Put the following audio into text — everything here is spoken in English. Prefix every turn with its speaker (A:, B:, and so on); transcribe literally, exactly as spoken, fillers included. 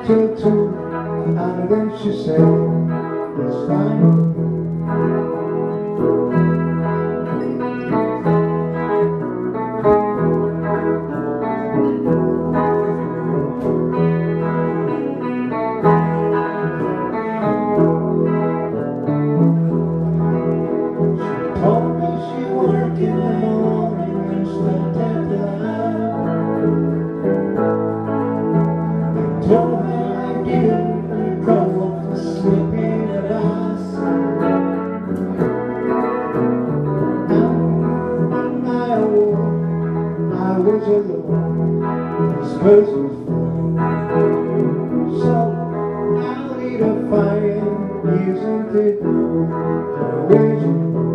A: till two, and then she said, it's fine. She told me she worked in the morning and slept at night. I told her I didn't drove for sleeping at us. And one night I woke, I was alone, I suppose it was fun. So I'll eat a fire, isn't it? I'm waiting.